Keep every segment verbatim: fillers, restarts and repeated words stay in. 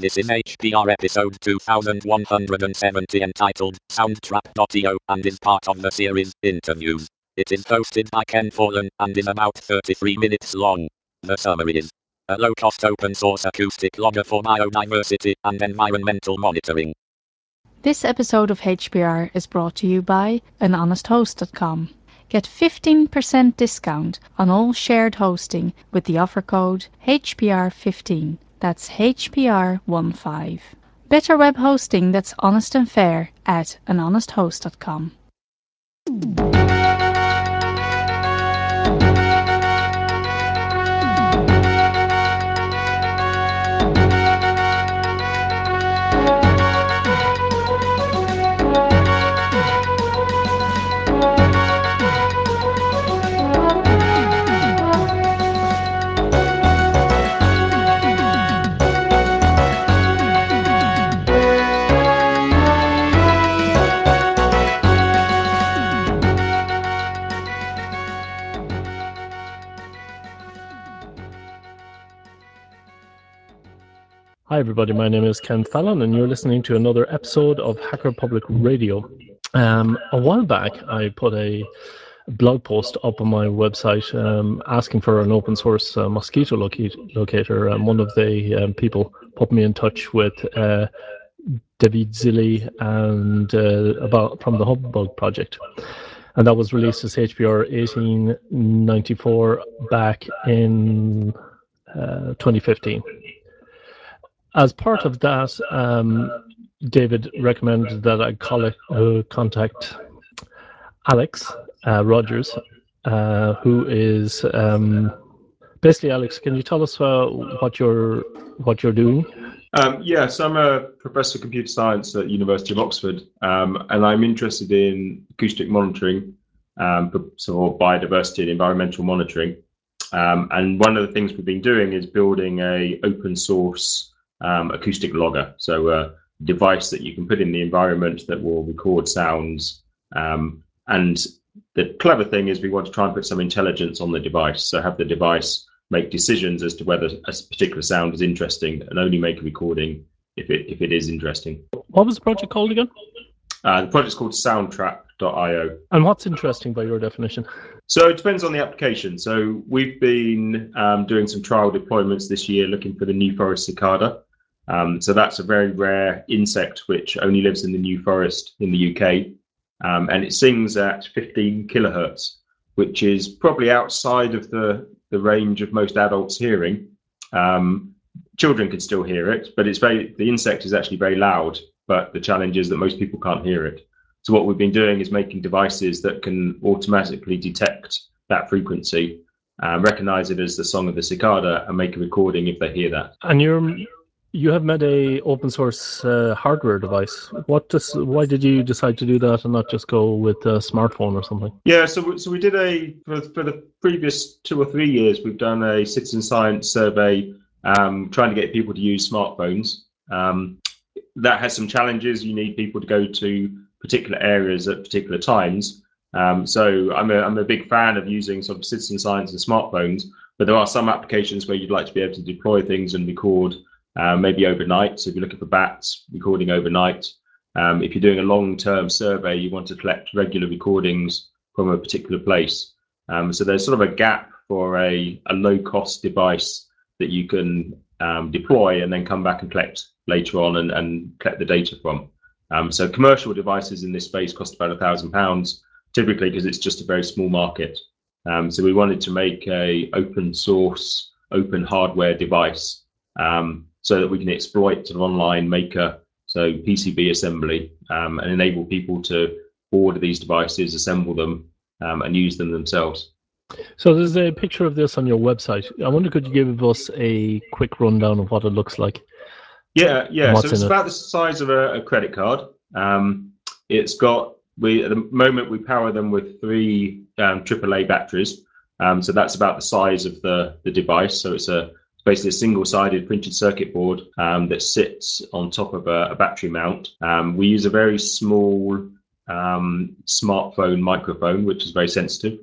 This is H P R episode two thousand one hundred seventy entitled Soundtrap dot io and is part of the series Interviews. It is hosted by Ken Forlan and is about thirty-three minutes long. The summary is a low-cost open-source acoustic logger for biodiversity and environmental monitoring. This episode of H P R is brought to you by an honest host dot com. Get fifteen percent discount on all shared hosting with the offer code H P R fifteen. That's H P R fifteen. Better web hosting that's honest and fair at an honest host dot com. Hi everybody, my name is Ken Fallon and you're listening to another episode of Hacker Public Radio. Um, a while back I put a blog post up on my website um, asking for an open source uh, mosquito locate- locator, and one of the um, people put me in touch with uh, David Zilli and uh, about from the Hubbug project. And that was released as H P R eighteen ninety-four back in uh, twenty fifteen. As part of that, um, David recommended that I call it, uh, contact Alex uh, Rogers, uh, who is um, basically Alex. Can you tell us uh, what you're what you're doing? Um, yes, I'm a professor of computer science at University of Oxford, um, and I'm interested in acoustic monitoring, um, for, so biodiversity and environmental monitoring. Um, and one of the things we've been doing is building a open source Um, acoustic logger, so a device that you can put in the environment that will record sounds. Um, and the clever thing is we want to try and put some intelligence on the device, so have the device make decisions as to whether a particular sound is interesting and only make a recording if it if it is interesting. What was the project called again? Uh, the project's called Soundtrap dot io. And what's interesting by your definition? So it depends on the application. So we've been um, doing some trial deployments this year looking for the New Forest cicada. Um, so that's a very rare insect which only lives in the New Forest in the U K, um, and it sings at fifteen kilohertz, which is probably outside of the, the range of most adults' hearing. Um, children can still hear it, but it's very the insect is actually very loud, but the challenge is that most people can't hear it. So what we've been doing is making devices that can automatically detect that frequency, uh, recognize it as the song of the cicada, and make a recording if they hear that. And you're you have made a open source uh, hardware device. What does why did you decide to do that and not just go with a smartphone or something? Yeah, so so we did a for for the previous two or three years we've done a citizen science survey, um, trying to get people to use smartphones. Um, that has some challenges. You need people to go to particular areas at particular times. Um, so I'm a I'm a big fan of using sort of citizen science and smartphones, but there are some applications where you'd like to be able to deploy things and record. Uh, maybe overnight. So if you're looking for bats, recording overnight. Um, if you're doing a long-term survey, you want to collect regular recordings from a particular place. Um, so there's sort of a gap for a, a low-cost device that you can um, deploy and then come back and collect later on and, and collect the data from. Um, so commercial devices in this space cost about a thousand pounds, typically because it's just a very small market. Um, so we wanted to make a open source, open hardware device, um, so that we can exploit sort of online maker, so P C B assembly, um, and enable people to order these devices, assemble them, um, and use them themselves. So there's a picture of this on your website. I wonder, could you give us a quick rundown of what it looks like? Yeah, yeah. So it's it? about the size of a, a credit card. Um, it's got we at the moment we power them with three um, triple A batteries. Um, so that's about the size of the the device. So it's a basically a single-sided printed circuit board um, that sits on top of a, a battery mount. Um, we use a very small um, smartphone microphone, which is very sensitive,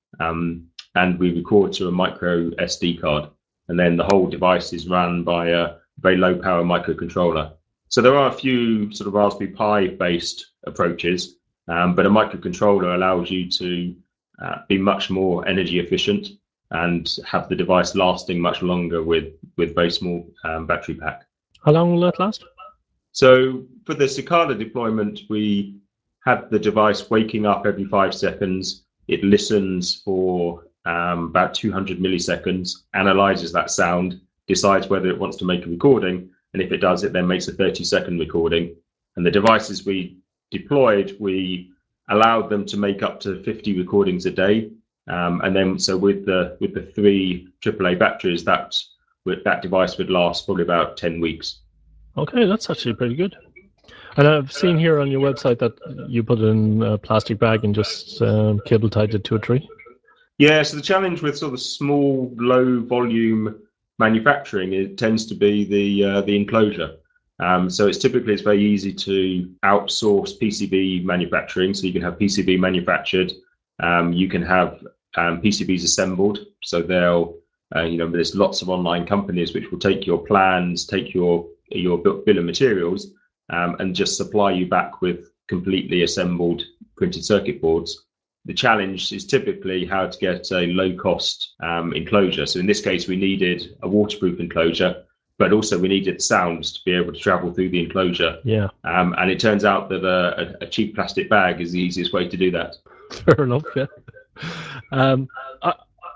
um, and we record to a micro S D card. And then the whole device is run by a, very low power microcontroller. So there are a few sort of Raspberry Pi based approaches, um, but a microcontroller allows you to uh, be much more energy efficient and have the device lasting much longer with, with very small um, battery pack. How long will that last? So for the Cicada deployment, we had the device waking up every five seconds. It listens for um, about two hundred milliseconds, analyzes that sound, decides whether it wants to make a recording, and if it does, it then makes a thirty second recording. And the devices we deployed, we allowed them to make up to fifty recordings a day. Um, and then, so with the with the three triple A batteries, that with that device would last probably about ten weeks. Okay, that's actually pretty good. And I've seen here on your website that you put it in a plastic bag and just um, cable tied it to a tree. Yeah, so the challenge with sort of small, low volume manufacturing, it tends to be the uh, the enclosure. Um, so it's typically it's very easy to outsource P C B manufacturing. So you can have P C B manufactured, um, you can have um, P C Bs assembled. So they'll, uh, you know, there's lots of online companies which will take your plans, take your your bill of materials, um, and just supply you back with completely assembled printed circuit boards. The challenge is typically how to get a low-cost um, enclosure. So in this case, we needed a waterproof enclosure, but also we needed sounds to be able to travel through the enclosure. Yeah. Um, and it turns out that a, a cheap plastic bag is the easiest way to do that. Fair enough, yeah. Um, I,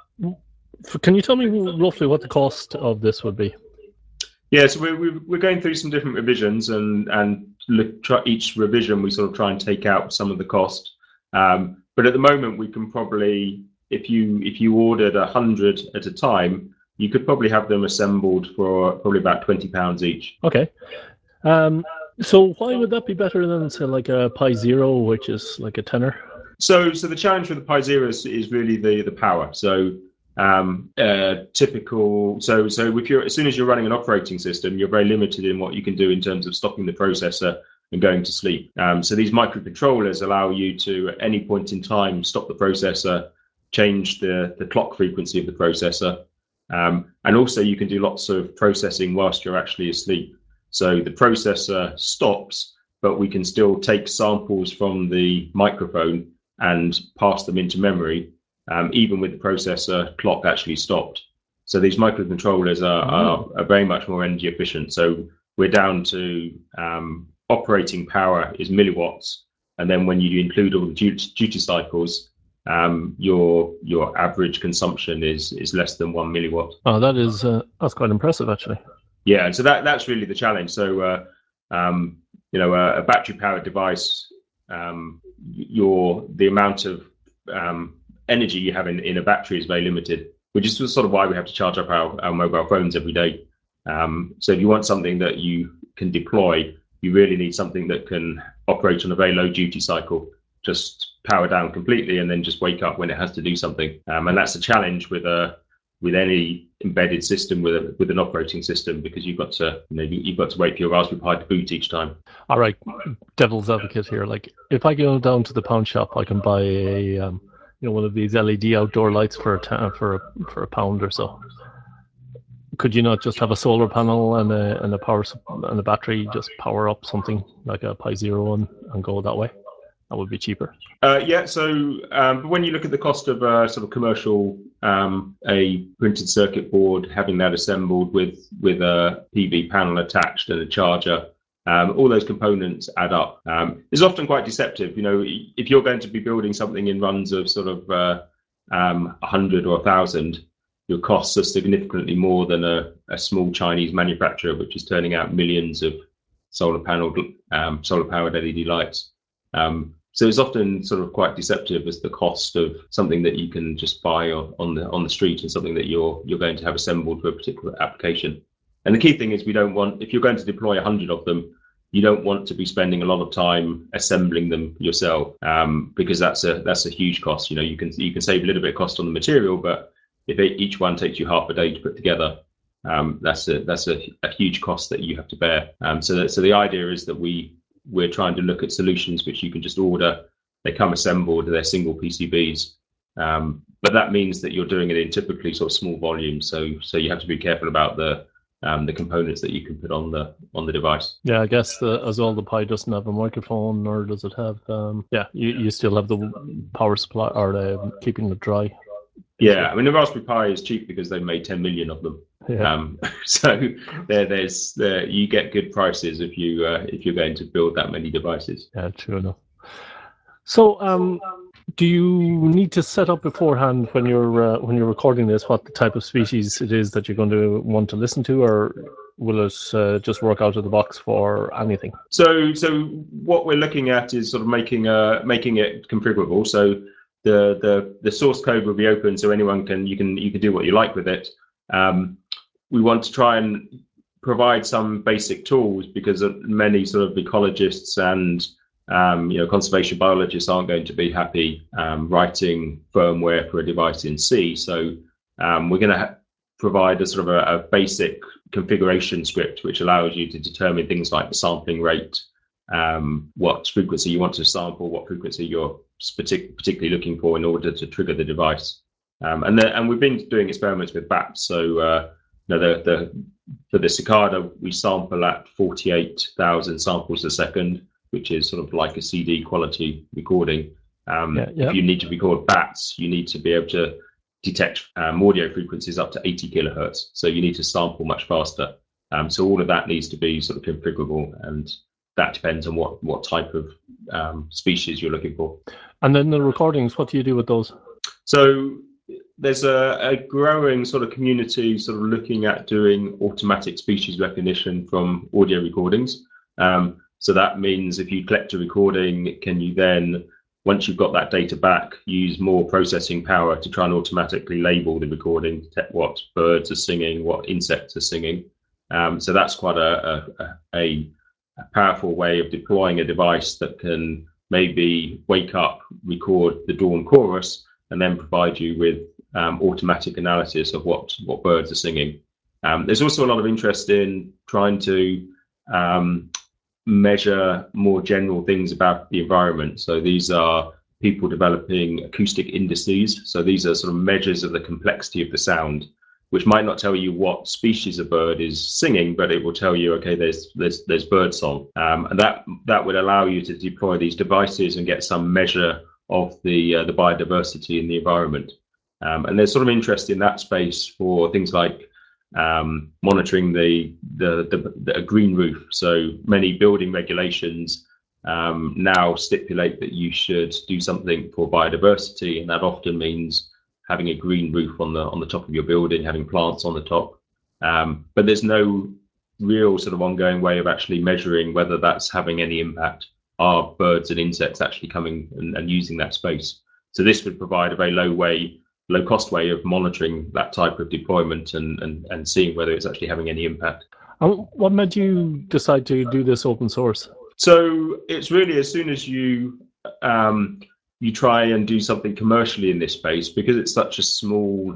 can you tell me roughly what the cost of this would be? Yeah, so we're, we're going through some different revisions, and, and look, try, each revision we sort of try and take out some of the cost. Um, but at the moment, we can probably, if you if you ordered a hundred at a time, you could probably have them assembled for probably about twenty pounds each. Okay. Um, so why would that be better than, say, like a Pi Zero, which is like a tenner? So, so the challenge with the Pi Zero is, is really the the power. So, um, uh, typical. So, so if you're as soon as you're running an operating system, you're very limited in what you can do in terms of stopping the processor and going to sleep. Um, so these microcontrollers allow you to, at any point in time, stop the processor, change the the clock frequency of the processor, um, and also you can do lots of processing whilst you're actually asleep. So the processor stops, but we can still take samples from the microphone and pass them into memory, um, even with the processor clock actually stopped. So these microcontrollers are, are, are very much more energy efficient. So we're down to um, operating power is milliwatts, and then when you include all the duty, duty cycles, um, your your average consumption is is less than one milliwatt. Oh, that is uh, that's quite impressive, actually. Yeah, and so that that's really the challenge. So uh, um, you know, a, a battery powered device, um, your the amount of um, energy you have in, in a battery is very limited, which is sort of why we have to charge up our, our mobile phones every day. Um, so if you want something that you can deploy, you really need something that can operate on a very low duty cycle, just power down completely and then just wake up when it has to do something. Um, and that's a challenge with a with any embedded system with a, with an operating system, because you've got to you know you've got to wait for your Raspberry Pi to boot each time. All right, devil's advocate here. Like, if I go down to the pawn shop, I can buy a um, you know one of these L E D outdoor lights for a ta- for a, for a pound or so. Could you not just have a solar panel and a and a power and a battery just power up something like a Pi Zero and, and go that way? That would be cheaper. Uh, yeah, so um, when you look at the cost of a sort of commercial, um, a printed circuit board, having that assembled with with a P V panel attached and a charger, um, all those components add up. Um, it's often quite deceptive. You know, if you're going to be building something in runs of sort of uh, um, one hundred or one thousand, your costs are significantly more than a, a small Chinese manufacturer, which is turning out millions of solar paneled, um, solar powered L E D lights. Um, So it's often sort of quite deceptive as the cost of something that you can just buy on the on the street and something that you're you're going to have assembled for a particular application. And the key thing is we don't want, if you're going to deploy a hundred of them, you don't want to be spending a lot of time assembling them yourself, um, because that's a that's a huge cost. You know, you can you can save a little bit of cost on the material, but if each one takes you half a day to put together, um, that's a that's a, a huge cost that you have to bear. Um, so that, so the idea is that we we're trying to look at solutions which you can just order. They come assembled, they're single P C Bs, um, but that means that you're doing it in typically sort of small volumes. So so you have to be careful about the um, the components that you can put on the on the device. Yeah, I guess the, as well, the Pi doesn't have a microphone, or does it have? Um, yeah, you, you still have the power supply or the keeping it dry. Yeah, I mean the Raspberry Pi is cheap because they made ten million of them. Yeah. Um, so there, there's there, you get good prices if you uh, if you're going to build that many devices. Yeah, true enough. So, um, do you need to set up beforehand when you're uh, when you're recording this what the type of species it is that you're going to want to listen to, or will it uh, just work out of the box for anything? So, so what we're looking at is sort of making uh making it configurable. So the the the source code will be open, so anyone can you can you can do what you like with it. Um, we want to try and provide some basic tools because many sort of ecologists and um, you know conservation biologists aren't going to be happy um, writing firmware for a device in C. So um, we're going to ha- provide a sort of a, a basic configuration script which allows you to determine things like the sampling rate, um, what frequency you want to sample, what frequency you're partic- particularly looking for in order to trigger the device. Um, and, the, and we've been doing experiments with bats. So uh, you know, the, the, for the cicada, we sample at forty-eight thousand samples a second, which is sort of like a C D quality recording. Um, Yeah, yeah. If you need to record bats, you need to be able to detect um, audio frequencies up to eighty kilohertz. So you need to sample much faster. Um, so all of that needs to be sort of configurable, and that depends on what, what type of um, species you're looking for. And then the recordings, what do you do with those? So there's a, a growing sort of community sort of looking at doing automatic species recognition from audio recordings. Um, so that means if you collect a recording, can you then, once you've got that data back, use more processing power to try and automatically label the recording, detect what birds are singing, what insects are singing. Um, so that's quite a, a, a, a powerful way of deploying a device that can maybe wake up, record the dawn chorus, and then provide you with um, automatic analysis of what, what birds are singing. Um, there's also a lot of interest in trying to um, measure more general things about the environment. So these are people developing acoustic indices. So these are sort of measures of the complexity of the sound, which might not tell you what species of bird is singing, but it will tell you, okay, there's there's there's bird song, um, and that that would allow you to deploy these devices and get some measure of the uh, the biodiversity in the environment. Um, and there's sort of interest in that space for things like um, monitoring the the, the the green roof. So many building regulations um, now stipulate that you should do something for biodiversity, and that often means having a green roof on the on the top of your building, having plants on the top. Um, but there's no real sort of ongoing way of actually measuring whether that's having any impact. Are birds and insects actually coming and, and using that space? So this would provide a very low way, low cost way of monitoring that type of deployment and, and, and seeing whether it's actually having any impact. And what made you decide to do this open source? So it's really as soon as you um, you try and do something commercially in this space, because it's such a small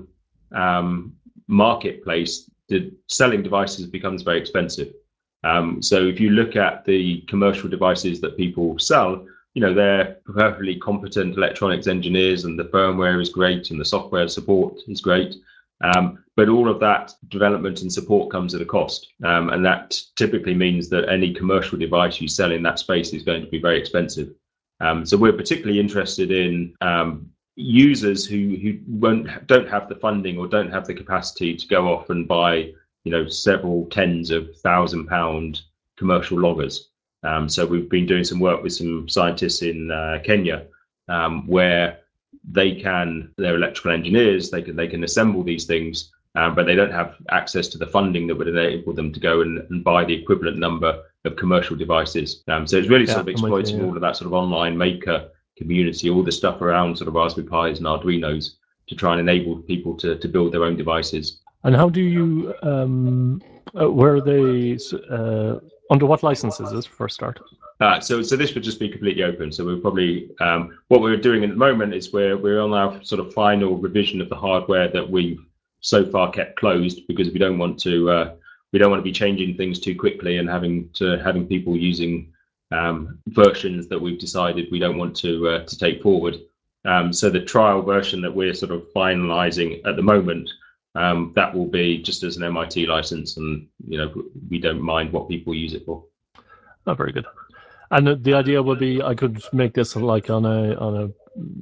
um, marketplace, the selling devices becomes very expensive. Um, so if you look at the commercial devices that people sell, you know, they're perfectly competent electronics engineers, and the firmware is great and the software support is great. Um, but all of that development and support comes at a cost. Um, and that typically means that any commercial device you sell in that space is going to be very expensive. Um, so we're particularly interested in um, users who, who won't, don't have the funding or don't have the capacity to go off and buy, you know, several tens of thousand pound commercial loggers. Um, so we've been doing some work with some scientists in uh, Kenya um, where they can, they're electrical engineers, they can they can assemble these things, um, but they don't have access to the funding that would enable them to go and, and buy the equivalent number of commercial devices. Um, so it's really Yeah, sort of exploiting yeah. all of that sort of online maker community, all the stuff around sort of Raspberry Pis and Arduinos to try and enable people to, to build their own devices. And how do you, um, uh, where are they, uh, under what license is this for a start? Uh, so, so this would just be completely open. So we're probably um, what we're doing at the moment is we're we're on our sort of final revision of the hardware that we've so far kept closed, because we don't want to uh, we don't want to be changing things too quickly and having to having people using um, versions that we've decided we don't want to uh, to take forward. Um, so the trial version that we're sort of finalising at the moment um, that will be just as an M I T license, and you know we don't mind what people use it for. Oh, very good. And the, the idea would be I could make this like on a on a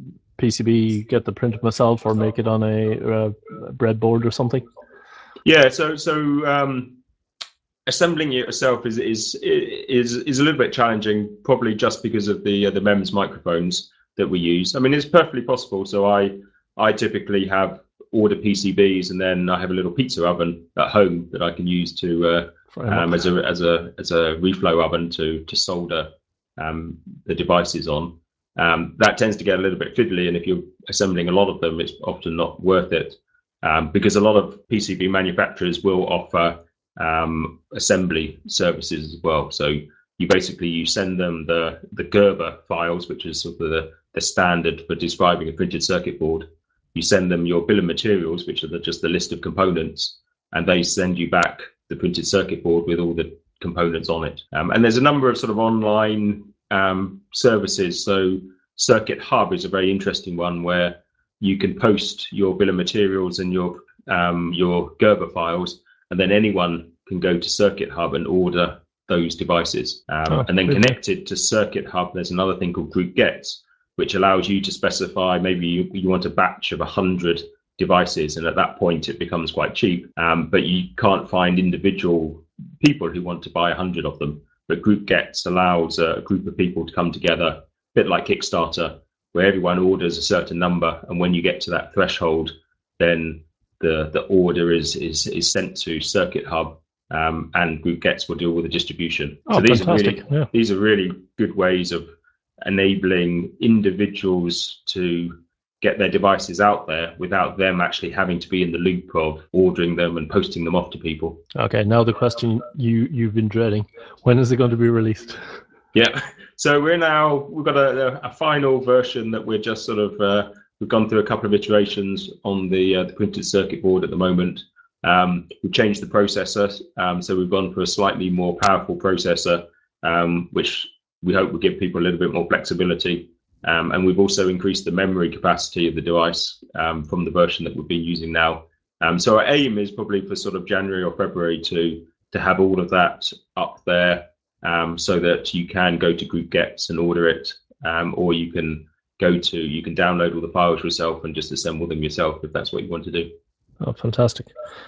P C B, get the print myself, or make it on a, a breadboard or something. Yeah. So so um, assembling it yourself is is is is a little bit challenging, probably just because of the uh, the MEMS microphones that we use. I mean, it's perfectly possible. So I I typically have order P C Bs, and then I have a little pizza oven at home that I can use to uh, um, as a as a as a reflow oven to to solder um, the devices on. Um, that tends to get a little bit fiddly, and if you're assembling a lot of them, it's often not worth it, um, because a lot of P C B manufacturers will offer um, assembly services as well. So you basically you send them the the Gerber files, which is sort of the, the standard for describing a printed circuit board. You send them your bill of materials, which are the, just the list of components, and they send you back the printed circuit board with all the components on it. Um, and there's a number of sort of online um, services. So Circuit Hub is a very interesting one where you can post your bill of materials and your um, your Gerber files, and then anyone can go to Circuit Hub and order those devices. Um, oh, and then really? Connected to Circuit Hub, there's another thing called Group Gets, which allows you to specify maybe you, you want a batch of one hundred devices, and at that point it becomes quite cheap, um, but you can't find individual people who want to buy one hundred of them. But Group Gets allows a group of people to come together, a bit like Kickstarter, where everyone orders a certain number, and when you get to that threshold, then the, the order is, is, is sent to Circuit Hub, um, and Group Gets will deal with the distribution. Oh, so these fantastic. are really yeah. these are really good ways of enabling individuals to get their devices out there without them actually having to be in the loop of ordering them and posting them off to people. Okay, now the question you, you've been dreading. When is it going to be released? Yeah, so we're now, we've got a, a final version that we're just sort of, uh, we've gone through a couple of iterations on the, uh, the printed circuit board at the moment. Um, we've changed the processor, um, so we've gone for a slightly more powerful processor, um, which we hope will give people a little bit more flexibility. Um, and we've also increased the memory capacity of the device um, from the version that we've been using now. Um, so our aim is probably for sort of January or February to to have all of that up there, um, so that you can go to Group Gets and order it, um, or you can go to you can download all the files yourself and just assemble them yourself if that's what you want to do. Oh, fantastic!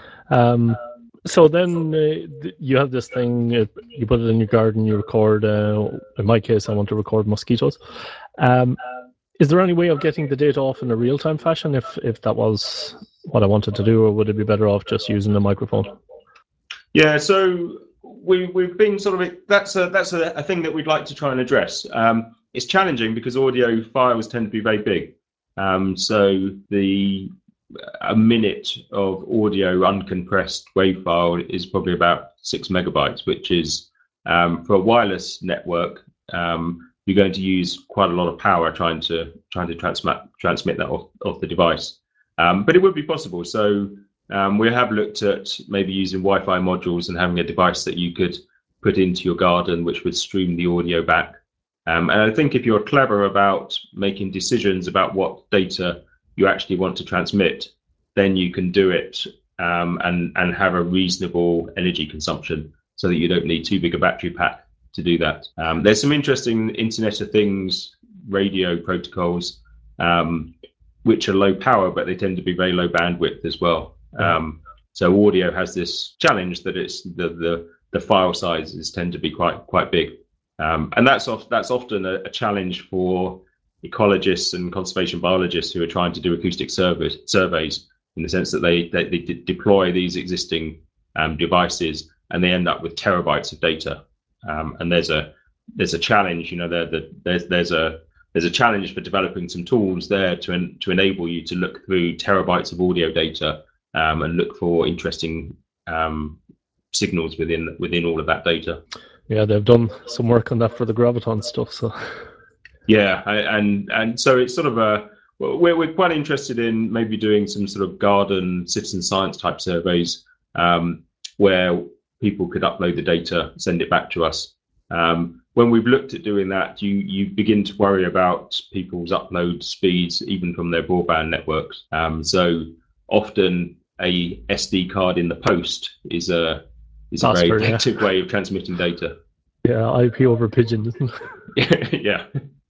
Um, so then uh, you have this thing, uh, you put it in your garden, you record. Uh, in my case, I want to record mosquitoes. Um, is there any way of getting the data off in a real-time fashion if, if that was what I wanted to do, or would it be better off just using the microphone? Yeah, so we, we've been sort of, that's a, that's a, a thing that we'd like to try and address. Um, it's challenging because audio files tend to be very big. Um, so the a minute of audio uncompressed WAV file is probably about six megabytes, which is um, for a wireless network. Um, you're going to use quite a lot of power trying to trying to transmit transmit that off, off the device. Um, but it would be possible. So um, we have looked at maybe using Wi-Fi modules and having a device that you could put into your garden, which would stream the audio back. Um, and I think if you're clever about making decisions about what data you actually want to transmit, then you can do it um, and, and have a reasonable energy consumption so that you don't need too big a battery pack to do that. Um, there's some interesting Internet of Things radio protocols um, which are low power, but they tend to be very low bandwidth as well. Um, so audio has this challenge that it's the, the, the file sizes tend to be quite quite big. Um, and that's, of, that's often a, a challenge for ecologists and conservation biologists who are trying to do acoustic surveys, surveys in the sense that they, they, they deploy these existing um, devices and they end up with terabytes of data. Um, and there's a there's a challenge, you know, there, there, there's there's a there's a challenge for developing some tools there to en to enable you to look through terabytes of audio data um, and look for interesting um, signals within within all of that data. Yeah, they've done some work on that for the Graviton stuff. So yeah, and and so it's sort of a we're we're quite interested in maybe doing some sort of garden citizen science type surveys um, where people could upload the data, send it back to us. Um, when we've looked at doing that, you you begin to worry about people's upload speeds, even from their broadband networks. Um, so often a S D card in the post is a is a Faster, very yeah. effective way of transmitting data. Yeah, I P over pigeon, isn't it? Yeah.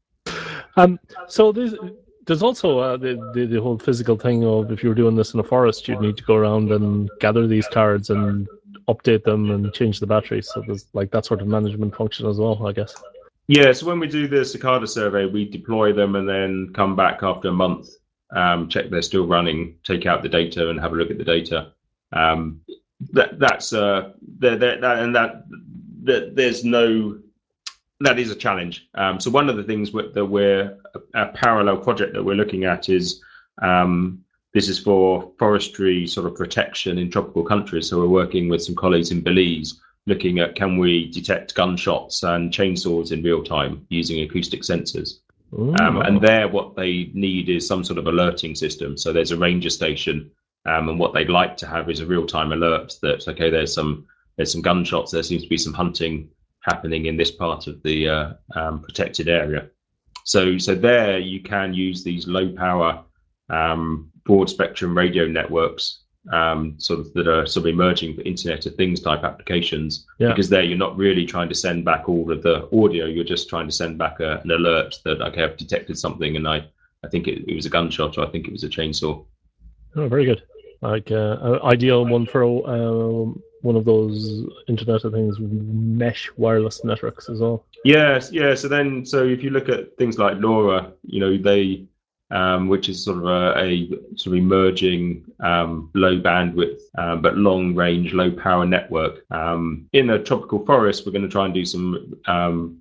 Um, so there's there's also uh, the, the the whole physical thing of if you were doing this in a forest, you'd need to go around and gather these cards and update them and change the batteries. So there's like that sort of management function as well, I guess. Yeah, so when we do the Cicada survey, we deploy them and then come back after a month, um, check they're still running, take out the data and have a look at the data. Um, that that's uh, that, that, that and that, that there's no that is a challenge. Um, so one of the things that we're a, a parallel project that we're looking at is um, this is for forestry sort of protection in tropical countries. So we're working with some colleagues in Belize, looking at can we detect gunshots and chainsaws in real time using acoustic sensors. Ooh, Um, wow. and there, what they need is some sort of alerting system. So there's a ranger station, um, and what they'd like to have is a real-time alert that okay, there's some there's some gunshots. There seems to be some hunting happening in this part of the uh, um, protected area. So so there, you can use these low-power um, broad spectrum radio networks, um, sort of that are sort of emerging for Internet of Things type applications. Yeah. Because there you're not really trying to send back all of the audio, you're just trying to send back a, an alert that okay, I've detected something and I, I think it, it was a gunshot or I think it was a chainsaw. Oh, very good. Like uh, ideal one for um, one of those Internet of Things mesh wireless networks as well. Yes, yeah. So then, so if you look at things like LoRa, you know, they, um, which is sort of a, a sort of emerging um, low bandwidth um, but long range, low power network. Um, in a tropical forest, we're going to try and do some um,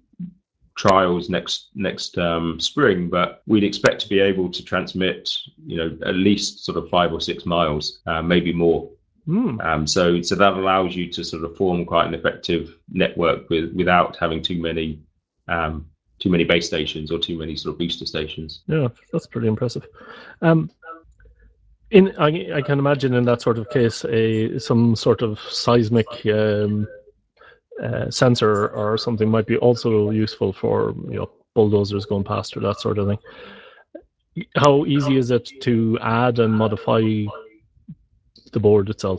trials next next um, spring, but we'd expect to be able to transmit, you know, at least sort of five or six miles, uh, maybe more. Mm. Um, so, so that allows you to sort of form quite an effective network with without having too many um, too many base stations or too many sort of booster stations. Yeah, that's pretty impressive. Um, in I, I can imagine in that sort of case, a some sort of seismic um, uh, sensor or something might be also useful for you know bulldozers going past or that sort of thing. How easy is it to add and modify the board itself?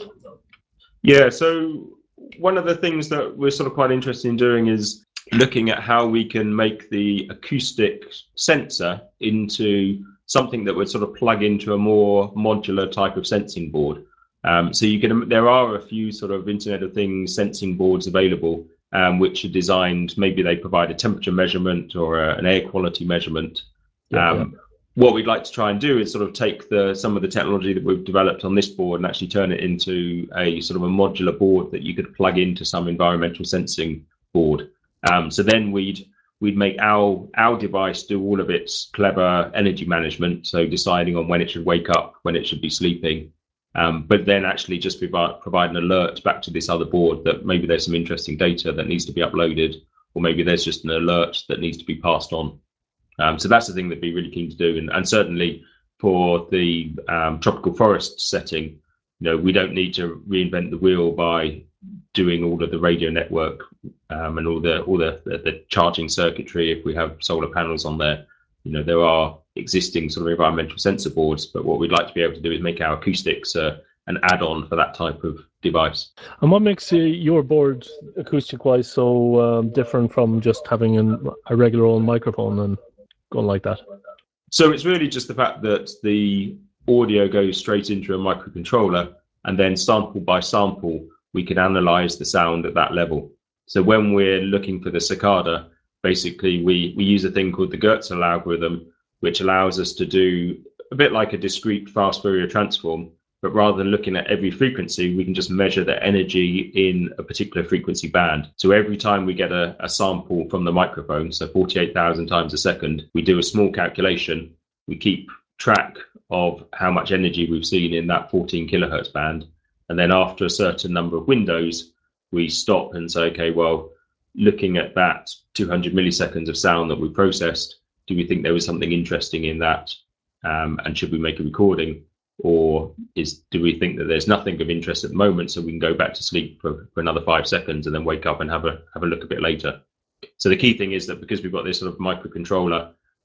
Yeah, so one of the things that we're sort of quite interested in doing is looking at how we can make the acoustic sensor into something that would sort of plug into a more modular type of sensing board. Um, so you can, there are a few sort of Internet of Things sensing boards available, um, which are designed, maybe they provide a temperature measurement or a, an air quality measurement. Yeah, um, yeah. What we'd like to try and do is sort of take the some of the technology that we've developed on this board and actually turn it into a sort of a modular board that you could plug into some environmental sensing board. Um, so then we'd we'd make our our device do all of its clever energy management, so deciding on when it should wake up, when it should be sleeping, um, but then actually just provide, provide an alert back to this other board that maybe there's some interesting data that needs to be uploaded, or maybe there's just an alert that needs to be passed on. Um, so that's the thing that we'd be really keen to do, and, and certainly for the um, tropical forest setting, you know, we don't need to reinvent the wheel by doing all of the radio network um, and all the all the, the the charging circuitry. If we have solar panels on there, you know, there are existing sort of environmental sensor boards, but what we'd like to be able to do is make our acoustics uh, an add-on for that type of device. And what makes uh, your board acoustic-wise so um, different from just having an, a regular old microphone and going like that? So it's really just the fact that the audio goes straight into a microcontroller, and then sample by sample, we can analyze the sound at that level. So when we're looking for the cicada, basically we, we use a thing called the Goertzel algorithm, which allows us to do a bit like a discrete fast Fourier transform, but rather than looking at every frequency, we can just measure the energy in a particular frequency band. So every time we get a, a sample from the microphone, so forty-eight thousand times a second, we do a small calculation. We keep track of how much energy we've seen in that fourteen kilohertz band. And then after a certain number of windows, we stop and say, okay, well, looking at that two hundred milliseconds of sound that we processed, do we think there was something interesting in that? Um, and should we make a recording? Or is do we think that there's nothing of interest at the moment, so we can go back to sleep for, for another five seconds and then wake up and have a have a look a bit later? So the key thing is that because we've got this sort of microcontroller,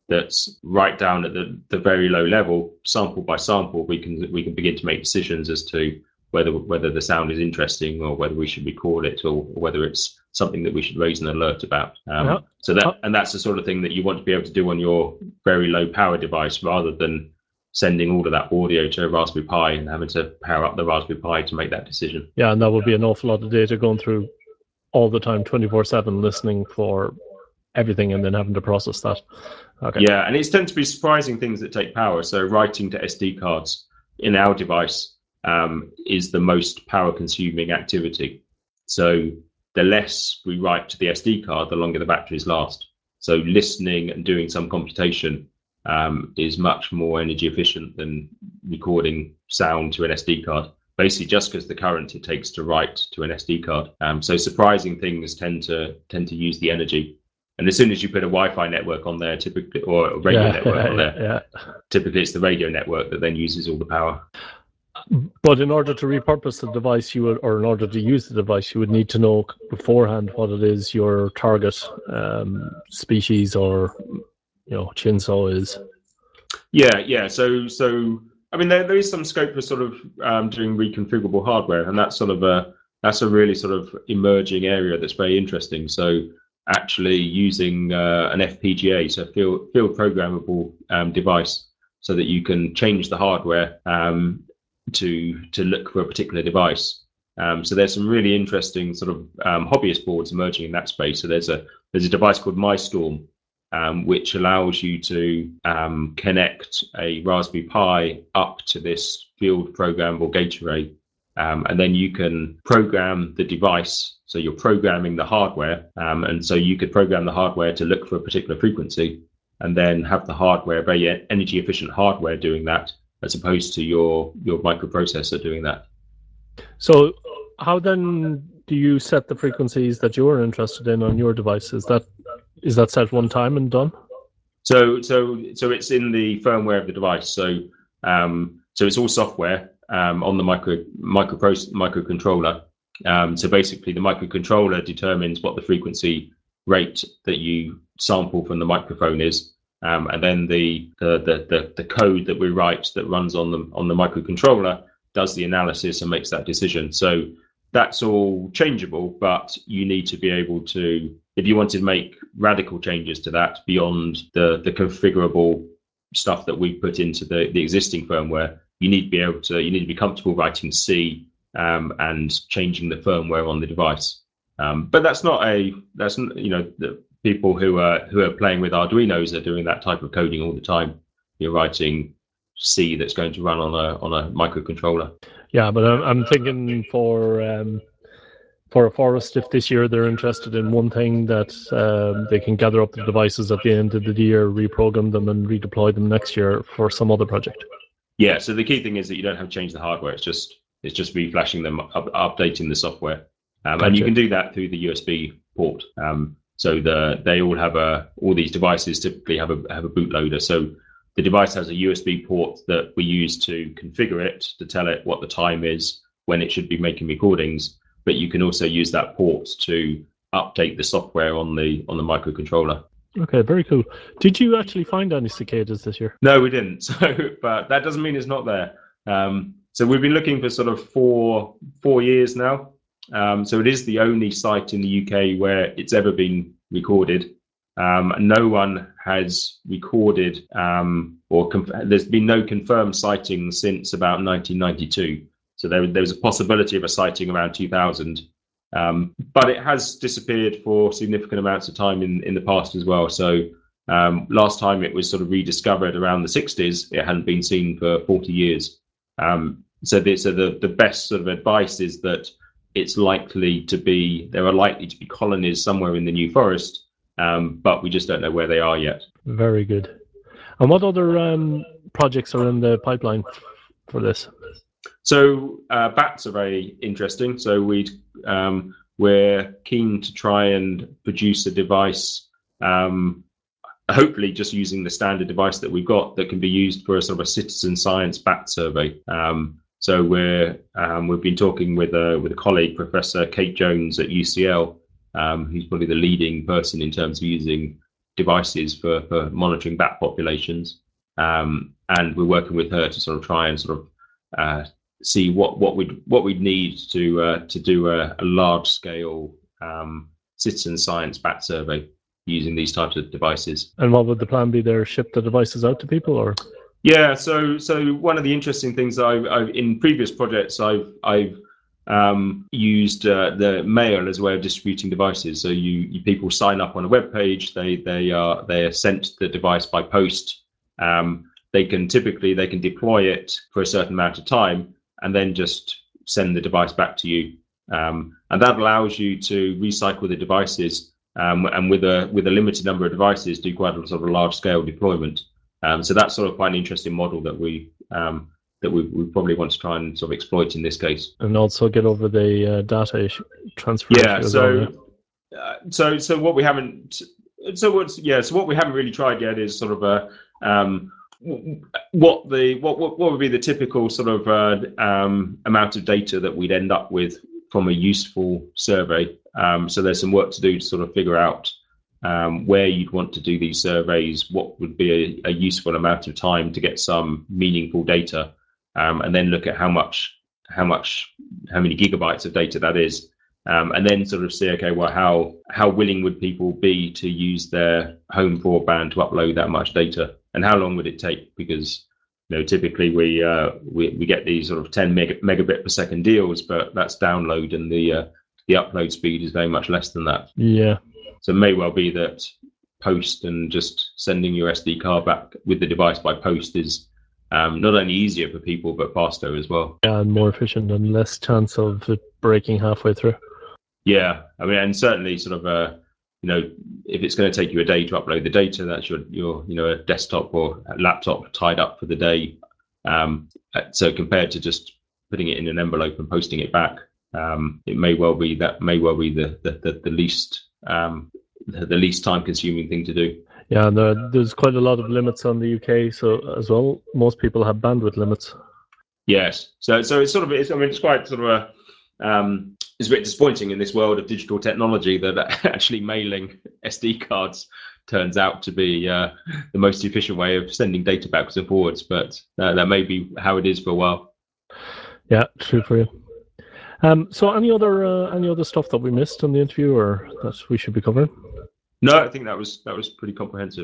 that's right down at the, the very low level, sample by sample, we can we can begin to make decisions as to whether whether the sound is interesting or whether we should record it or, or whether it's something that we should raise an alert about. Um, Yeah. so that and that's the sort of thing that you want to be able to do on your very low power device, rather than sending all of that audio to a Raspberry Pi and having to power up the Raspberry Pi to make that decision. Yeah, and that would be an awful lot of data going through all the time, twenty-four seven, listening for everything and then having to process that. Okay. Yeah, and it's tend to be surprising things that take power. So writing to S D cards in our device um, is the most power consuming activity. So the less we write to the S D card, the longer the batteries last. So listening and doing some computation um, is much more energy efficient than recording sound to an S D card, basically just because the current it takes to write to an S D card. Um, so surprising things tend to tend to use the energy. And as soon as you put a Wi-Fi network on there, typically, or a radio Yeah, network on there, yeah. typically it's the radio network that then uses all the power. But in order to repurpose the device, you would, or in order to use the device, you would need to know beforehand what it is your target um, species or, you know, chainsaw is. Yeah, yeah. So, so I mean, there, there is some scope for sort of um, doing reconfigurable hardware, and that's sort of a that's a really sort of emerging area that's very interesting. So, actually using uh, an F P G A, so field field programmable um, device, so that you can change the hardware um, to to look for a particular device. Um, so there's some really interesting sort of um, hobbyist boards emerging in that space. So there's a there's a device called MyStorm, um, which allows you to um, connect a Raspberry Pi up to this field programmable gate array, um, and then you can program the device. So you're programming the hardware, um, and so you could program the hardware to look for a particular frequency, and then have the hardware, very energy efficient hardware, doing that, as opposed to your your microprocessor doing that. So how then do you set the frequencies that you're interested in on your device? Is that is that set one time and done? So so so it's in the firmware of the device. So um, so it's all software um, on the micro micro microcontroller. Um, so basically, the microcontroller determines what the frequency rate that you sample from the microphone is, um, and then the the, the the the code that we write that runs on the on the microcontroller does the analysis and makes that decision. So that's all changeable, but you need to be able to, if you want to make radical changes to that beyond the the configurable stuff that we've put into the the existing firmware, you need to be able to, you need to be comfortable writing C um, and changing the firmware on the device. Um, but that's not a, that's, you know, the people who are who are playing with Arduinos are doing that type of coding all the time. You're writing C that's going to run on a on a microcontroller. Yeah, but I'm, I'm thinking for um, for a forest, if this year they're interested in one thing, that um, they can gather up the devices at the end of the year, reprogram them, and redeploy them next year for some other project. Yeah. So the key thing is that you don't have to change the hardware. It's just it's just reflashing them, up, updating the software, um, Gotcha. and you can do that through the U S B port. Um, so the they all have a all these devices typically have a have a bootloader. So the device has a U S B port that we use to configure it, to tell it what the time is, when it should be making recordings. But you can also use that port to update the software on the on the microcontroller. Okay, very cool. Did you actually find any cicadas this year? No, we didn't. So, but that doesn't mean it's not there. Um, so we've been looking for sort of four four years now. Um, so it is the only site in the U K where it's ever been recorded. Um, no one has recorded, um, or conf- there's been no confirmed sighting since about nineteen ninety-two. So there, there was a possibility of a sighting around two thousand, um, but it has disappeared for significant amounts of time in, in the past as well. So um, last time it was sort of rediscovered around the sixties. It hadn't been seen for forty years. Um, so the, so the, the best sort of advice is that it's likely to be, there are likely to be colonies somewhere in the New Forest, um, but we just don't know where they are yet. Very good. And what other um, projects are in the pipeline for this? So uh, bats are very interesting. So we'd, um, we're keen to try and produce a device, um, hopefully just using the standard device that we've got, that can be used for a sort of a citizen science bat survey. Um, so we're um, we've been talking with a with a colleague, Professor Kate Jones at U C L, um, who's probably the leading person in terms of using devices for, for monitoring bat populations. Um, and we're working with her to sort of try and sort of uh, see what what we'd what we'd need to uh, to do a, a large scale um, citizen science bat survey using these types of devices. And what would the plan be there? Ship the devices out to people, or? Yeah, so so one of the interesting things I've, I've in previous projects I've I've um, used uh, the mail as a way of distributing devices. So you, you people sign up on a web page. They they are they are sent the device by post. Um, they can typically they can deploy it for a certain amount of time and then just send the device back to you. Um, and that allows you to recycle the devices um, and with a with a limited number of devices do quite a sort of large scale deployment. Um, so that's sort of quite an interesting model that we um, that we, we probably want to try and sort of exploit in this case. And also get over the uh, data issue, transfer yeah, issue as so, well. Yeah. Uh, so so what we haven't so what's yeah so what we haven't really tried yet is sort of a um, what the what, what what would be the typical sort of uh, um, amount of data that we'd end up with from a useful survey. Um, so there's some work to do to sort of figure out um, where you'd want to do these surveys, what would be a, a useful amount of time to get some meaningful data, um, and then look at how much how much how many gigabytes of data that is. Um, and then sort of see, okay, well, how how willing would people be to use their home broadband to upload that much data, and how long would it take? Because you know, typically we uh, we we get these sort of ten meg- megabit per second deals, but that's download, and the uh, the upload speed is very much less than that. Yeah. So it may well be that post and just sending your S D card back with the device by post is um, not only easier for people but faster as well. Yeah, and more efficient and less chance of it breaking halfway through. Yeah, I mean, and certainly sort of uh, you know, if it's going to take you a day to upload the data, that's your your you know a desktop or a laptop tied up for the day. Um, so compared to just putting it in an envelope and posting it back, um, it may well be that may well be the the, the, the least um, the, the least time consuming thing to do. Yeah, there, there's quite a lot of limits on the U K, so as well, most people have bandwidth limits. Yes, so so it's sort of it's, I mean it's quite sort of a um, it's a bit disappointing in this world of digital technology that actually mailing S D cards turns out to be uh, the most efficient way of sending data backwards and forwards. But uh, that may be how it is for a while. Yeah, true for you. Um, so, any other uh, any other stuff that we missed on the interview, or that we should be covering? No, I think that was that was pretty comprehensive.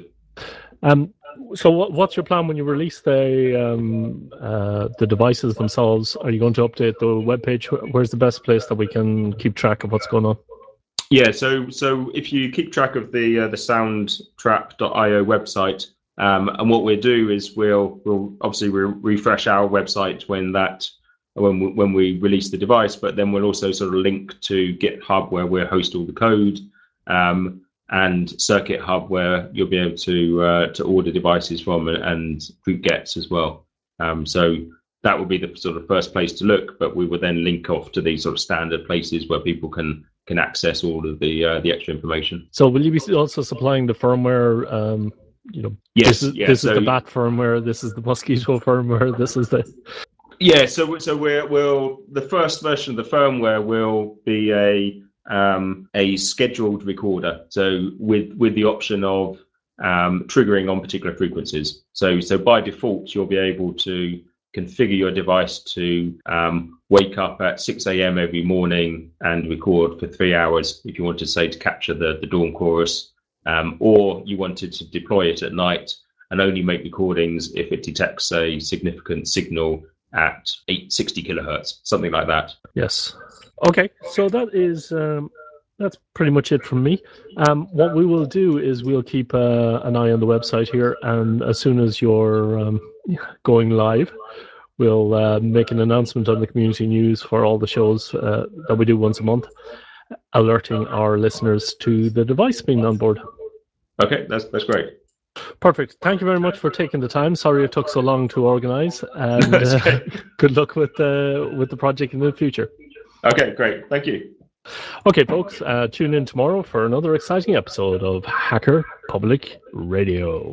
Um, so, what, what's your plan when you release the um, uh, the devices themselves? Are you going to update the webpage? Where's the best place that we can keep track of what's going on? Yeah, so so if you keep track of the uh, the soundtrap dot io website, um, and what we'll do is we'll we'll obviously we'll refresh our website when that when we, when we release the device, but then we'll also sort of link to GitHub where we'll host all the code, um, and Circuit Hub where you'll be able to uh, to order devices from, and, and Gets as well. Um, so that will be the sort of first place to look, but we will then link off to these sort of standard places where people can can access all of the uh, the extra information. So, will you be also supplying the firmware? Um, you know, yes, this is yeah, this so, is the bat firmware. This is the mosquito firmware. This is the yeah. So so we're we'll the first version of the firmware will be a um, a scheduled recorder. So with with the option of um, triggering on particular frequencies. So so by default you'll be able to configure your device to um, wake up at six a.m. every morning and record for three hours if you wanted to say to capture the, the dawn chorus, um, or you wanted to deploy it at night and only make recordings if it detects a significant signal at eight hundred sixty kilohertz, something like that. Yes. Okay, so that is um, that's pretty much it from me. Um, what we will do is we'll keep uh, an eye on the website here, and as soon as you're um, going live, we'll uh, make an announcement on the community news for all the shows uh, that we do once a month, alerting our listeners to the device being on board. Okay, that's that's great. Perfect. Thank you very much for taking the time. Sorry it took so long to organise, and uh, okay. good luck with the with the project in the future. Okay, great. Thank you. Okay, folks, uh, tune in tomorrow for another exciting episode of Hacker Public Radio.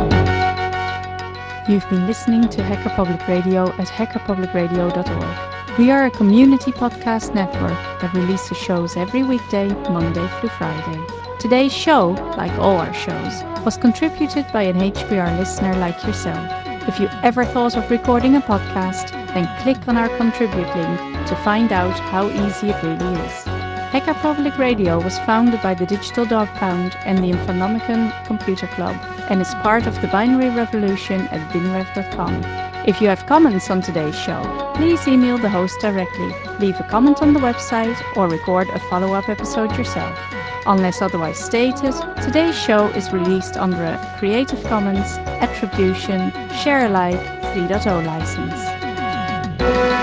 You've been listening to Hacker Public Radio at hacker public radio dot org. We are a community podcast network that releases shows every weekday, Monday through Friday. Today's show, like all our shows, was contributed by an H P R listener like yourself. If you ever thought of recording a podcast, then click on our contribute link to find out how easy it really is. Hacker Public Radio was founded by the Digital Dog Pound and the Infonomicon Computer Club and is part of the Binary Revolution at binrev dot com. If you have comments on today's show, please email the host directly, leave a comment on the website, or record a follow-up episode yourself. Unless otherwise stated, today's show is released under a Creative Commons Attribution Share Alike three point oh license.